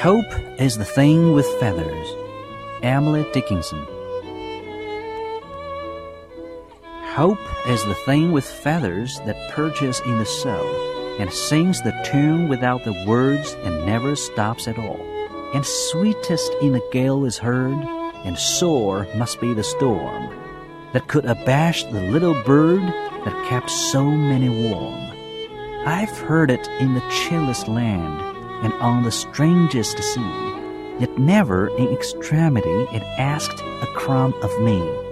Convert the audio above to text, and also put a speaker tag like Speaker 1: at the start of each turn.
Speaker 1: Hope is the thing with feathers. Emily Dickinson. Hope is the thing with feathers that perches in the soul and sings the tune without the words and never stops at all. And sweetest in the gale is heard, and sore must be the storm that could abash the little bird that kept so many warm. I've heard it in the chillest land and on the strangest sea, yet never in extremity it asked a crumb of me.